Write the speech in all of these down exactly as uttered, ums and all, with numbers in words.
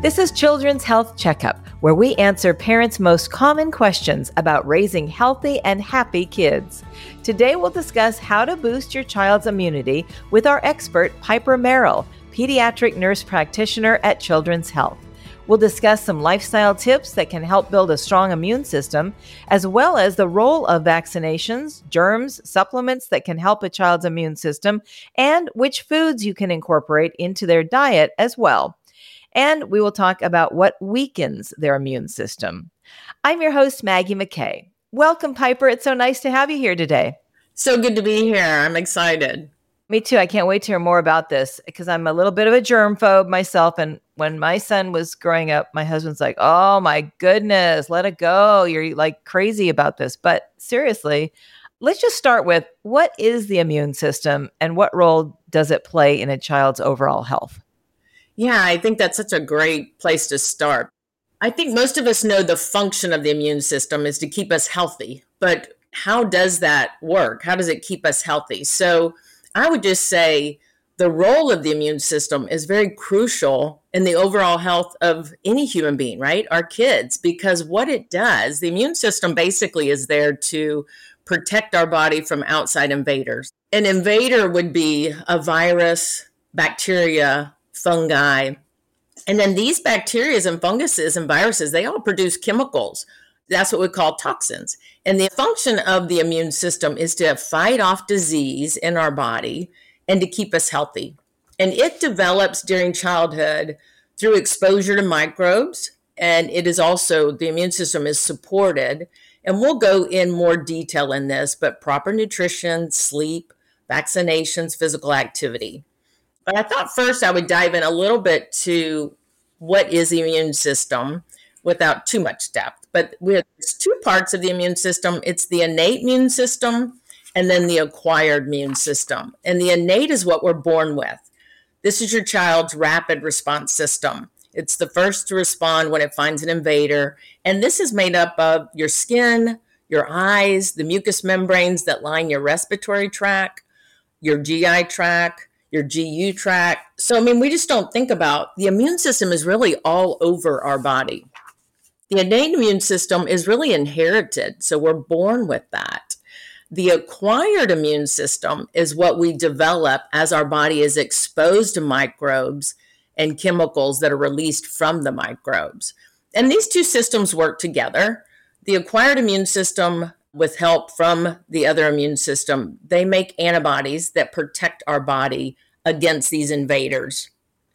This is Children's Health Checkup, where we answer parents' most common questions about raising healthy and happy kids. Today, we'll discuss how to boost your child's immunity with our expert, Piper Merrill, pediatric nurse practitioner at Children's Health. We'll discuss some lifestyle tips that can help build a strong immune system, as well as the role of vaccinations, germs, supplements that can help a child's immune system, and which foods you can incorporate into their diet as well. And we will talk about what weakens their immune system. I'm your host, Maggie McKay. Welcome, Piper. It's so nice to have you here today. So good to be here. I'm excited. Me too. I can't wait to hear more about this because I'm a little bit of a germ phobe myself. And when my son was growing up, my husband's like, oh my goodness, let it go. You're like crazy about this. But seriously, let's just start with what is the immune system and what role does it play in a child's overall health? Yeah, I think that's such a great place to start. I think most of us know the function of the immune system is to keep us healthy. But how does that work? How does it keep us healthy? So I would just say the role of the immune system is very crucial in the overall health of any human being, right? Our kids, because what it does, the immune system basically is there to protect our body from outside invaders. An invader would be a virus, bacteria, fungi. And then these bacteria and funguses and viruses, they all produce chemicals. That's what we call toxins. And the function of the immune system is to fight off disease in our body and to keep us healthy. And it develops during childhood through exposure to microbes. And it is also, the immune system is supported. And we'll go in more detail in this, but proper nutrition, sleep, vaccinations, physical activity. But I thought first I would dive in a little bit to what is the immune system without too much depth. But there's two parts of the immune system. It's the innate immune system and then the acquired immune system. And the innate is what we're born with. This is your child's rapid response system. It's the first to respond when it finds an invader. And this is made up of your skin, your eyes, the mucous membranes that line your respiratory tract, your G I tract, your G U tract. So, I mean, we just don't think about the immune system is really all over our body. The innate immune system is really inherited. So we're born with that. The acquired immune system is what we develop as our body is exposed to microbes and chemicals that are released from the microbes. And these two systems work together. The acquired immune system, with help from the other immune system, they make antibodies that protect our body against these invaders.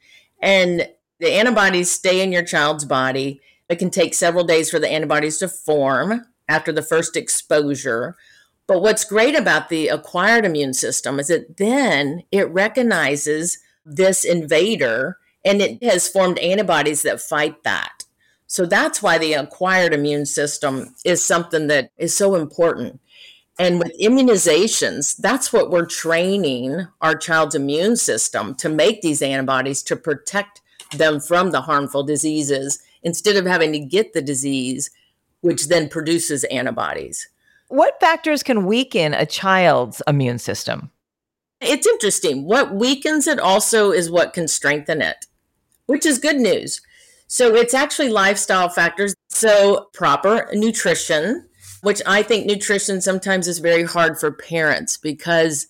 And the antibodies stay in your child's body. It can take several days for the antibodies to form after the first exposure. But what's great about the acquired immune system is that then it recognizes this invader and it has formed antibodies that fight that. So that's why the acquired immune system is something that is so important. And with immunizations, that's what we're training our child's immune system to make these antibodies to protect them from the harmful diseases instead of having to get the disease, which then produces antibodies. What factors can weaken a child's immune system? It's interesting. What weakens it also is what can strengthen it, which is good news. So it's actually lifestyle factors. So proper nutrition, which I think nutrition sometimes is very hard for parents because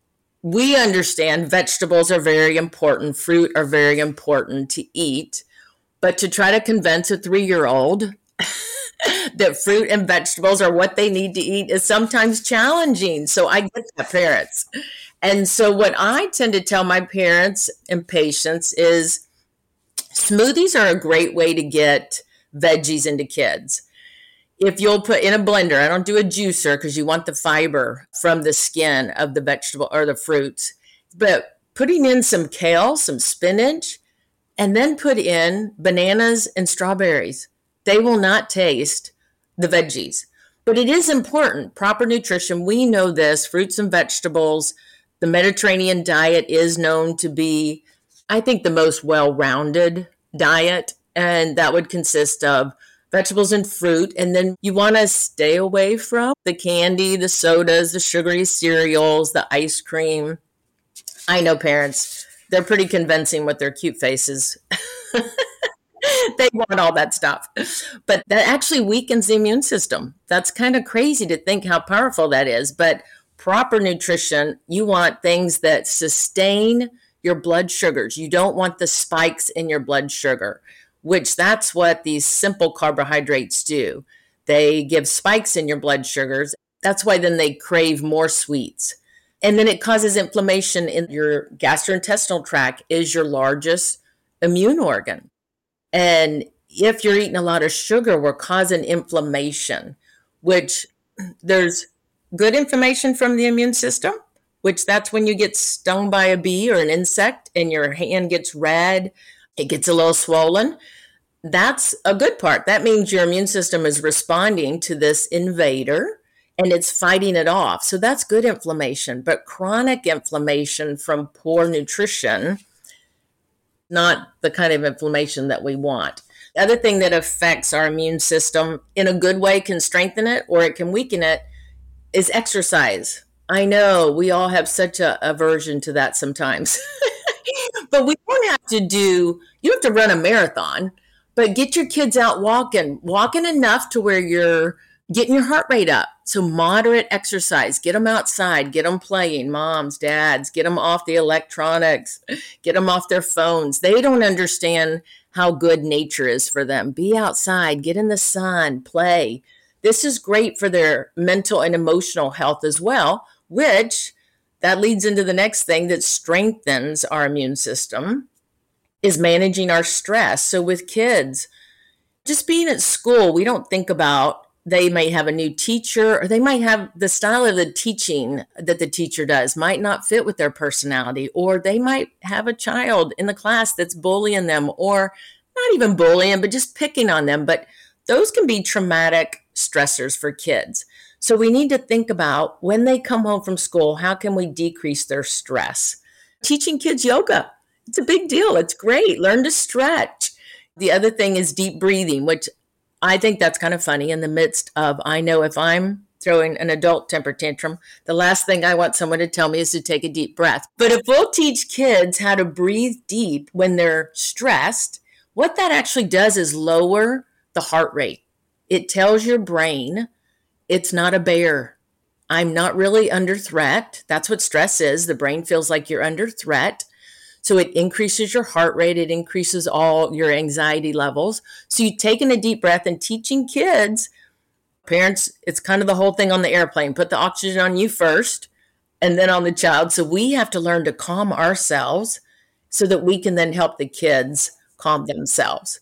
we understand vegetables are very important, fruit are very important to eat, but to try to convince a three-year-old that fruit and vegetables are what they need to eat is sometimes challenging. So I get that, parents. And so what I tend to tell my parents and patients is smoothies are a great way to get veggies into kids. If you'll put in a blender, I don't do a juicer because you want the fiber from the skin of the vegetable or the fruits, but putting in some kale, some spinach, and then put in bananas and strawberries. They will not taste the veggies, but it is important. Proper nutrition. We know this, fruits and vegetables. The Mediterranean diet is known to be, I think, the most well-rounded diet. And that would consist of vegetables and fruit. And then you want to stay away from the candy, the sodas, the sugary cereals, the ice cream. I know parents, they're pretty convincing with their cute faces. They want all that stuff. But that actually weakens the immune system. That's kind of crazy to think how powerful that is. But proper nutrition, you want things that sustain your blood sugars. You don't want the spikes in your blood sugar, which that's what these simple carbohydrates do. They give spikes in your blood sugars. That's why then they crave more sweets. And then it causes inflammation in your gastrointestinal tract, is your largest immune organ. And if you're eating a lot of sugar, we're causing inflammation, which there's good inflammation from the immune system, which that's when you get stung by a bee or an insect and your hand gets red, it gets a little swollen. That's a good part. That means your immune system is responding to this invader and it's fighting it off. So that's good inflammation. But chronic inflammation from poor nutrition, not the kind of inflammation that we want. The other thing that affects our immune system in a good way, can strengthen it or it can weaken it, is exercise. I know we all have such a aversion to that sometimes, but we don't have to do, you have to run a marathon, but get your kids out walking, walking enough to where you're getting your heart rate up. So moderate exercise, get them outside, get them playing, moms, dads, get them off the electronics, get them off their phones. They don't understand how good nature is for them. Be outside, get in the sun, play. This is great for their mental and emotional health as well, which that leads into the next thing that strengthens our immune system, is managing our stress. So with kids, just being at school, we don't think about, they may have a new teacher, or they might have the style of the teaching that the teacher does might not fit with their personality, or they might have a child in the class that's bullying them, or not even bullying, but just picking on them. But those can be traumatic stressors for kids. So we need to think about, when they come home from school, how can we decrease their stress? Teaching kids yoga, it's a big deal. It's great. Learn to stretch. The other thing is deep breathing, which I think that's kind of funny in the midst of, I know if I'm throwing an adult temper tantrum, the last thing I want someone to tell me is to take a deep breath. But if we'll teach kids how to breathe deep when they're stressed, what that actually does is lower the heart rate. It tells your brain it's not a bear. I'm not really under threat. That's what stress is. The brain feels like you're under threat. So it increases your heart rate. It increases all your anxiety levels. So you taking a deep breath and teaching kids, parents, it's kind of the whole thing on the airplane. Put the oxygen on you first and then on the child. So we have to learn to calm ourselves so that we can then help the kids calm themselves.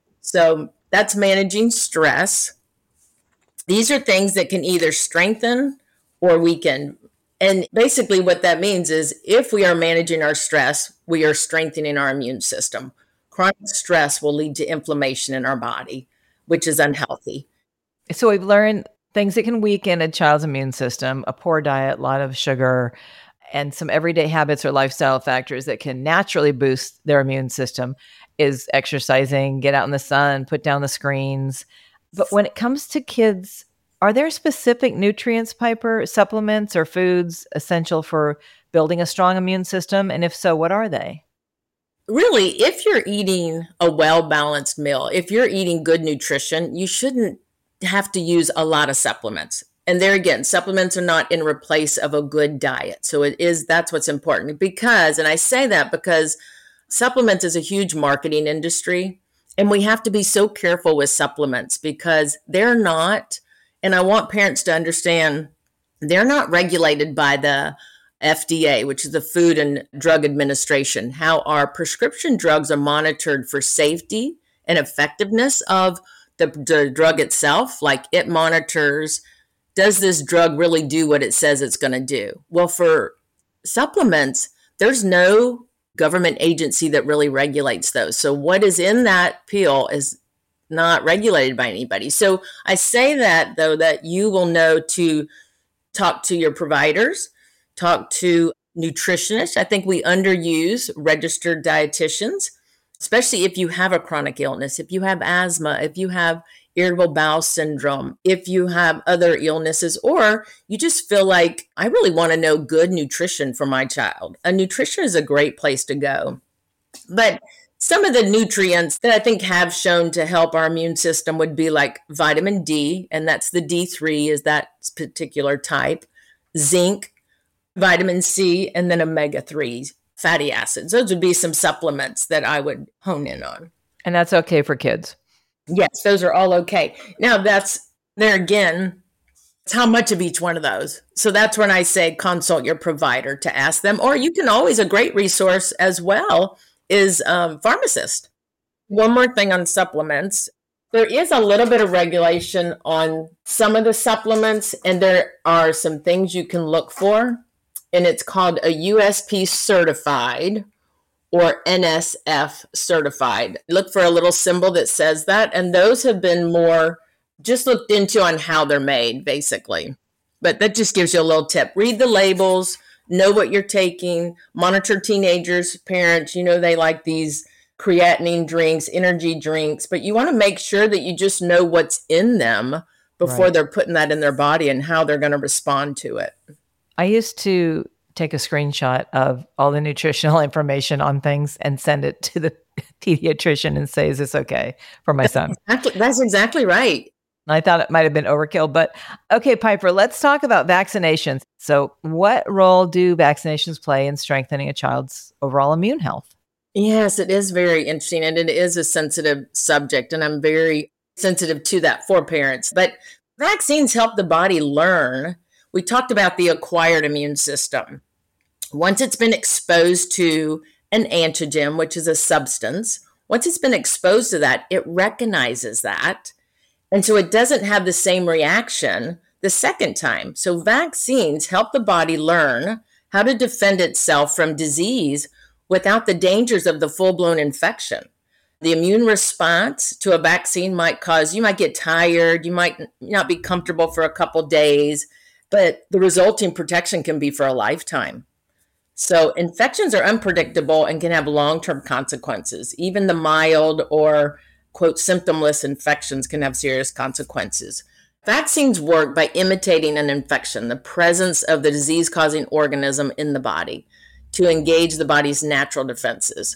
So that's managing stress. These are things that can either strengthen or weaken. And basically what that means is, if we are managing our stress, we are strengthening our immune system. Chronic stress will lead to inflammation in our body, which is unhealthy. So we've learned things that can weaken a child's immune system: a poor diet, a lot of sugar, and some everyday habits or lifestyle factors that can naturally boost their immune system is exercising, get out in the sun, put down the screens. But when it comes to kids, are there specific nutrients, Piper, supplements or foods essential for building a strong immune system? And if so, what are they? Really, if you're eating a well-balanced meal, if you're eating good nutrition, you shouldn't have to use a lot of supplements. And there again, supplements are not in replace of a good diet. So it is, that's what's important. Because, and I say that because supplements is a huge marketing industry, and we have to be so careful with supplements because they're not, and I want parents to understand, they're not regulated by the F D A, which is the Food and Drug Administration. How our prescription drugs are monitored for safety and effectiveness of the, the drug itself. Like, it monitors, does this drug really do what it says it's going to do? Well, for supplements, there's no government agency that really regulates those. So what is in that pill is not regulated by anybody. So I say that, though, that you will know to talk to your providers, talk to nutritionists. I think we underuse registered dietitians, especially if you have a chronic illness, if you have asthma, if you have irritable bowel syndrome, if you have other illnesses, or you just feel like, I really want to know good nutrition for my child. A nutrition is a great place to go. But Some of the nutrients that I think have shown to help our immune system would be like vitamin D, and that's the D three is that particular type, zinc, vitamin C, and then omega three fatty acids. Those would be some supplements that I would hone in on. And that's okay for kids? Yes, those are all okay. Now that's, there again, it's how much of each one of those. So that's when I say consult your provider to ask them, or you can always, a great resource as well is um, pharmacist. One more thing on supplements. There is a little bit of regulation on some of the supplements, and there are some things you can look for, and it's called a U S P certified or N S F certified. Look for a little symbol that says that, and those have been more just looked into on how they're made, basically. But that just gives you a little tip. Read the labels, know what you're taking, monitor teenagers, parents. You know, they like these creatinine drinks, energy drinks, but you want to make sure that you just know what's in them before right. they're putting that in their body and how they're going to respond to it. I used to take a screenshot of all the nutritional information on things and send it to the pediatrician and say, is this okay for my son? That's exactly, that's exactly right. I thought it might have been overkill, but okay, Piper, let's talk about vaccinations. So what role do vaccinations play in strengthening a child's overall immune health? Yes, it is very interesting, and it is a sensitive subject, and I'm very sensitive to that for parents. But vaccines help the body learn. We talked about the acquired immune system. Once it's been exposed to an antigen, which is a substance, once it's been exposed to that, it recognizes that. And so it doesn't have the same reaction the second time. So vaccines help the body learn how to defend itself from disease without the dangers of the full-blown infection. The immune response to a vaccine might cause, you might get tired, you might not be comfortable for a couple days, but the resulting protection can be for a lifetime. So infections are unpredictable and can have long-term consequences. Even the mild or quote, symptomless infections can have serious consequences. Vaccines work by imitating an infection, the presence of the disease-causing organism in the body, to engage the body's natural defenses.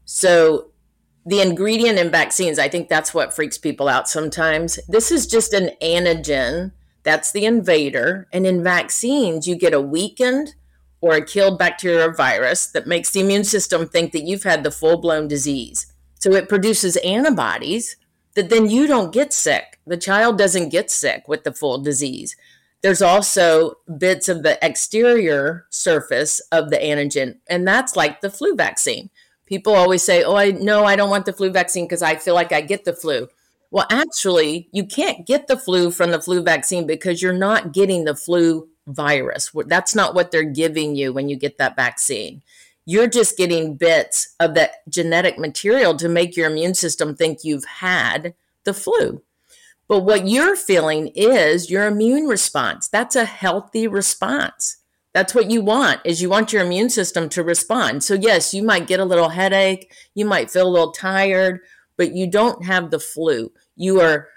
So the ingredient in vaccines, I think that's what freaks people out sometimes. This is just an antigen. That's the invader. And in vaccines, you get a weakened or a killed bacteria or virus that makes the immune system think that you've had the full-blown disease. So it produces antibodies that then you don't get sick. The child doesn't get sick with the full disease. There's also bits of the exterior surface of the antigen, and that's like the flu vaccine. People always say, oh, I no, I don't want the flu vaccine because I feel like I get the flu. Well, actually, you can't get the flu from the flu vaccine because you're not getting the flu virus. That's not what they're giving you when you get that vaccine. You're just getting bits of that genetic material to make your immune system think you've had the flu. But what you're feeling is your immune response. That's a healthy response. That's what you want, is you want your immune system to respond. So yes, you might get a little headache, you might feel a little tired, but you don't have the flu. You are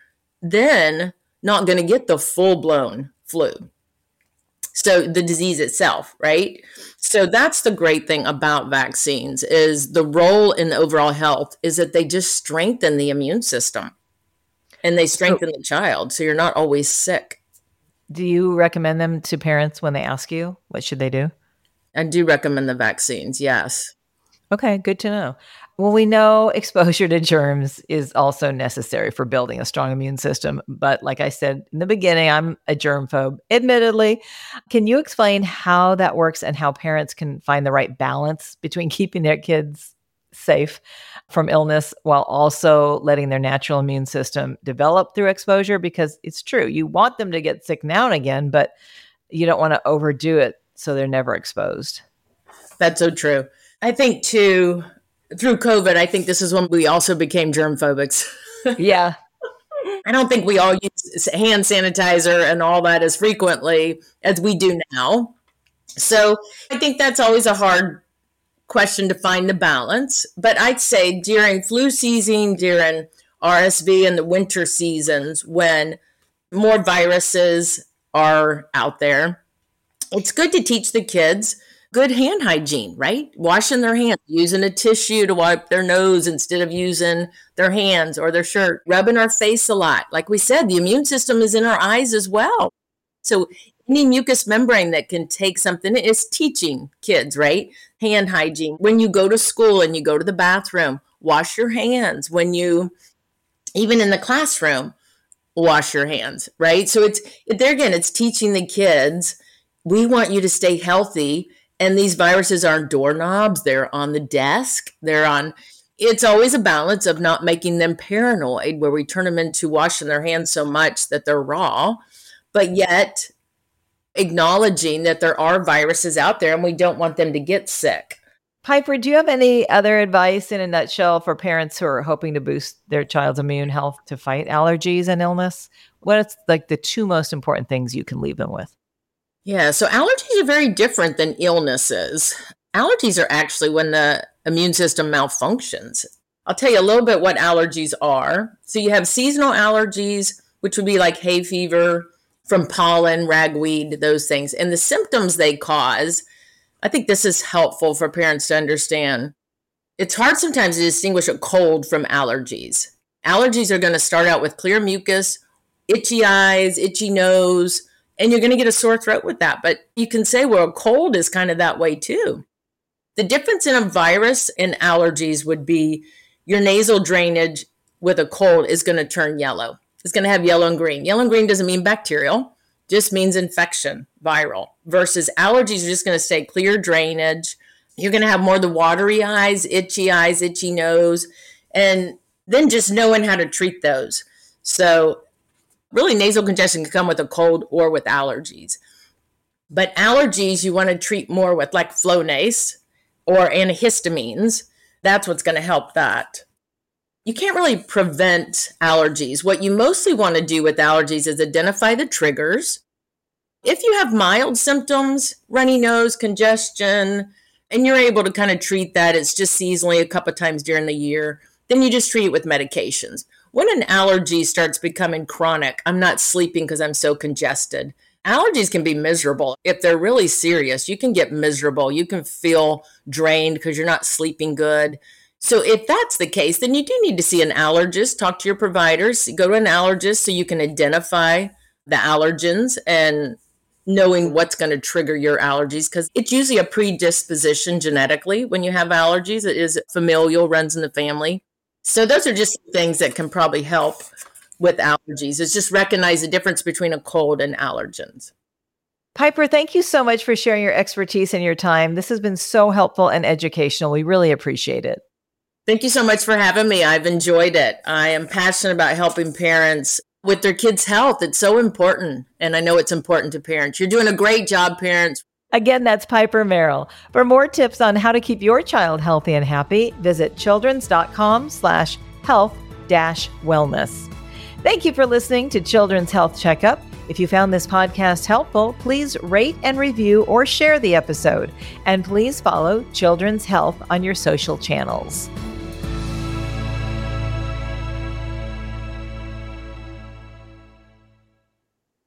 then not going to get the full-blown flu. So the disease itself, right? So that's the great thing about vaccines, is the role in overall health is that they just strengthen the immune system and they strengthen so, the child. So you're not always sick. Do you recommend them to parents when they ask you? What should they do? I do recommend the vaccines, yes. Okay, good to know. Well, we know exposure to germs is also necessary for building a strong immune system. But like I said in the beginning, I'm a germphobe, admittedly. Can you explain how that works and how parents can find the right balance between keeping their kids safe from illness while also letting their natural immune system develop through exposure? Because it's true, you want them to get sick now and again, but you don't want to overdo it so they're never exposed. That's so true. I think too, through COVID, I think this is when we also became germ phobics. Yeah. I don't think we all use hand sanitizer and all that as frequently as we do now. So I think that's always a hard question to find the balance. But I'd say during flu season, during R S V and the winter seasons, when more viruses are out there, it's good to teach the kids Good hand hygiene, right? Washing their hands, using a tissue to wipe their nose instead of using their hands or their shirt, rubbing our face a lot. Like we said, the immune system is in our eyes as well. So any mucous membrane that can take something is teaching kids, right? Hand hygiene. When you go to school and you go to the bathroom, wash your hands. When you, even in the classroom, wash your hands, right? So it's, there again, it's teaching the kids, we want you to stay healthy. And these viruses aren't doorknobs. They're on the desk. They're on, it's always a balance of not making them paranoid where we turn them into washing their hands so much that they're raw, but yet acknowledging that there are viruses out there and we don't want them to get sick. Piper, do you have any other advice in a nutshell for parents who are hoping to boost their child's immune health to fight allergies and illness? What's like the two most important things you can leave them with? Yeah, so allergies are very different than illnesses. Allergies are actually when the immune system malfunctions. I'll tell you a little bit what allergies are. So you have seasonal allergies, which would be like hay fever from pollen, ragweed, those things. And the symptoms they cause, I think this is helpful for parents to understand. It's hard sometimes to distinguish a cold from allergies. Allergies are going to start out with clear mucus, itchy eyes, itchy nose, and you're going to get a sore throat with that. But you can say, well, a cold is kind of that way too. The difference in a virus and allergies would be your nasal drainage with a cold is going to turn yellow. It's going to have yellow and green. Yellow and green doesn't mean bacterial, just means infection, viral. Versus allergies are just going to stay clear drainage. You're going to have more of the watery eyes, itchy eyes, itchy nose, and then just knowing how to treat those. So really, nasal congestion can come with a cold or with allergies. But allergies, you want to treat more with like Flonase or antihistamines. That's what's going to help that. You can't really prevent allergies. What you mostly want to do with allergies is identify the triggers. If you have mild symptoms, runny nose, congestion, and you're able to kind of treat that, it's just seasonally a couple of times during the year, then you just treat it with medications. When an allergy starts becoming chronic, I'm not sleeping because I'm so congested. Allergies can be miserable. If they're really serious, you can get miserable. You can feel drained because you're not sleeping good. So if that's the case, then you do need to see an allergist, talk to your providers, go to an allergist so you can identify the allergens and knowing what's going to trigger your allergies, because it's usually a predisposition genetically when you have allergies. It is familial, runs in the family. So those are just things that can probably help with allergies. It's just recognize the difference between a cold and allergens. Piper, thank you so much for sharing your expertise and your time. This has been so helpful and educational. We really appreciate it. Thank you so much for having me. I've enjoyed it. I am passionate about helping parents with their kids' health. It's so important. And I know it's important to parents. You're doing a great job, parents. Again, that's Piper Merrill. For more tips on how to keep your child healthy and happy, visit children's.com slash health dash wellness. Thank you for listening to Children's Health Checkup. If you found this podcast helpful, please rate and review or share the episode. And please follow Children's Health on your social channels.